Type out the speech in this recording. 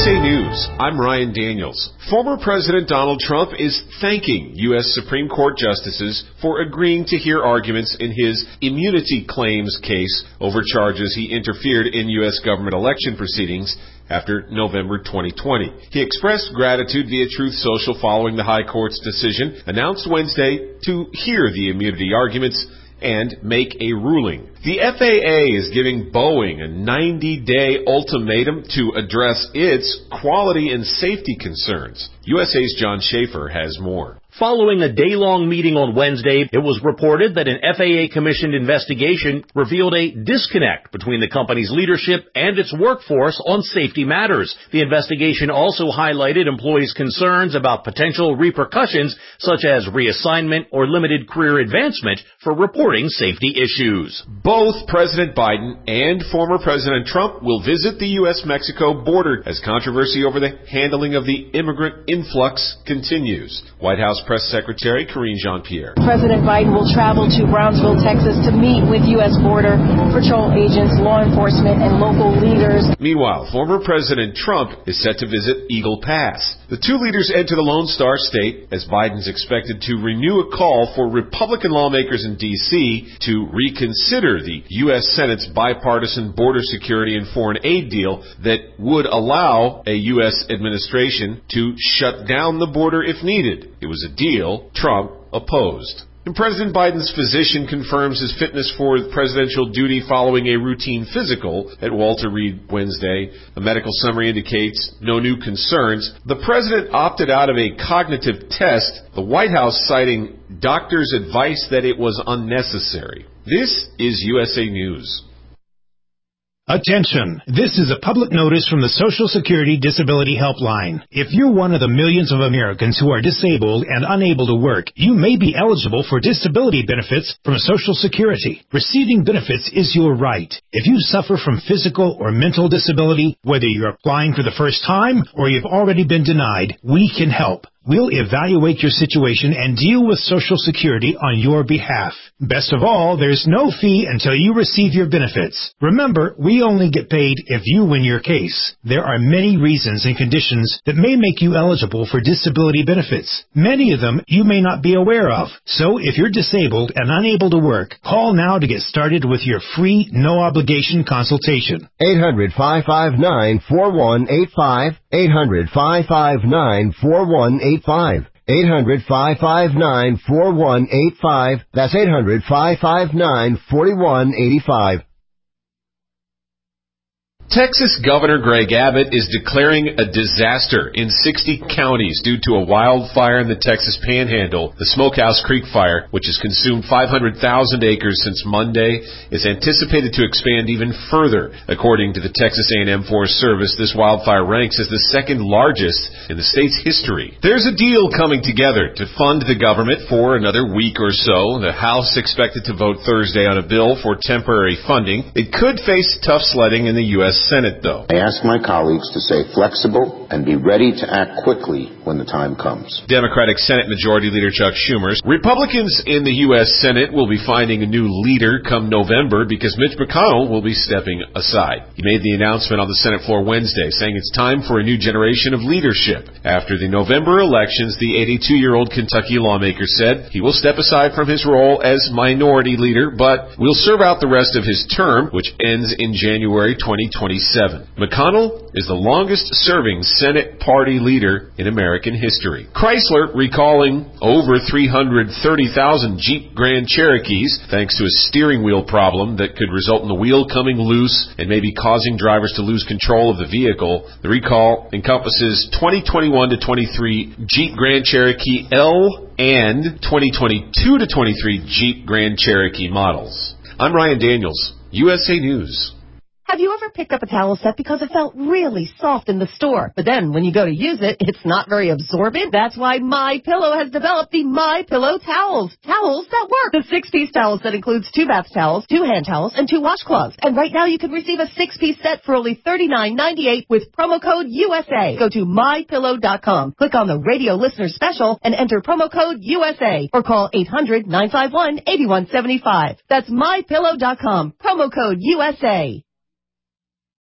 USA News, I'm Ryan Daniels. Former President Donald Trump is thanking U.S. Supreme Court justices for agreeing to hear arguments in his immunity claims case over charges he interfered in U.S. government election proceedings after November 2020. He expressed gratitude via Truth Social following the High Court's decision, announced Wednesday, to hear the immunity arguments and make a ruling. The FAA is giving Boeing a 90-day ultimatum to address its quality and safety concerns. USA's John Schaefer has more. Following a day-long meeting on Wednesday, it was reported that an FAA-commissioned investigation revealed a disconnect between the company's leadership and its workforce on safety matters. The investigation also highlighted employees' concerns about potential repercussions, such as reassignment or limited career advancement for reporting safety issues. Both President Biden and former President Trump will visit the U.S.-Mexico border as controversy over the handling of the immigrant influx continues. White House Press Secretary Karine Jean-Pierre. President Biden will travel to Brownsville, Texas to meet with U.S. Border Patrol agents, law enforcement, and local leaders. Meanwhile, former President Trump is set to visit Eagle Pass. The two leaders enter the Lone Star State as Biden's expected to renew a call for Republican lawmakers in D.C. to reconsider the U.S. Senate's bipartisan border security and foreign aid deal that would allow a U.S. administration to shut down the border if needed. It was a deal Trump opposed. And President Biden's physician confirms his fitness for presidential duty following a routine physical at Walter Reed Wednesday. A medical summary indicates no new concerns. The president opted out of a cognitive test, the White House citing doctors' advice that it was unnecessary. This is USA News. Attention! This is a public notice from the Social Security Disability Helpline. If you're one of the millions of Americans who are disabled and unable to work, you may be eligible for disability benefits from Social Security. Receiving benefits is your right. If you suffer from physical or mental disability, whether you're applying for the first time or you've already been denied, we can help. We'll evaluate your situation and deal with Social Security on your behalf. Best of all, there's no fee until you receive your benefits. Remember, we only get paid if you win your case. There are many reasons and conditions that may make you eligible for disability benefits. Many of them you may not be aware of. So if you're disabled and unable to work, call now to get started with your free, no-obligation consultation. 800-559-4185. 800-559-4185. 800-559-4185. That's 800-559-4185. Texas Governor Greg Abbott is declaring a disaster in 60 counties due to a wildfire in the Texas Panhandle. The Smokehouse Creek Fire, which has consumed 500,000 acres since Monday, is anticipated to expand even further. According to the Texas A&M Forest Service, this wildfire ranks as the second largest in the state's history. There's a deal coming together to fund the government for another week or so. The House expected to vote Thursday on a bill for temporary funding. It could face tough sledding in the U.S. Senate, though. I ask my colleagues to stay flexible and be ready to act quickly when the time comes. Democratic Senate Majority Leader Chuck Schumer. Republicans in the U.S. Senate will be finding a new leader come November because Mitch McConnell will be stepping aside. He made the announcement on the Senate floor Wednesday, saying it's time for a new generation of leadership. After the November elections, the 82-year-old Kentucky lawmaker said he will step aside from his role as minority leader, but will serve out the rest of his term, which ends in January 2027. McConnell is the longest-serving Senate party leader in American history. Chrysler recalling over 330,000 Jeep Grand Cherokees thanks to a steering wheel problem that could result in the wheel coming loose and maybe causing drivers to lose control of the vehicle. The recall encompasses 2021 to 23 Jeep Grand Cherokee L and 2022 to 23 Jeep Grand Cherokee models. I'm Ryan Daniels, USA News. Have you ever picked up a towel set because it felt really soft in the store, but then when you go to use it, it's not very absorbent? That's why MyPillow has developed the MyPillow towels. Towels that work. The 6-piece towel set includes 2 bath towels, 2 hand towels, and 2 washcloths. And right now you can receive a 6-piece set for only $39.98 with promo code USA. Go to MyPillow.com, click on the radio listener special, and enter promo code USA, or call 800-951-8175. That's MyPillow.com, promo code USA.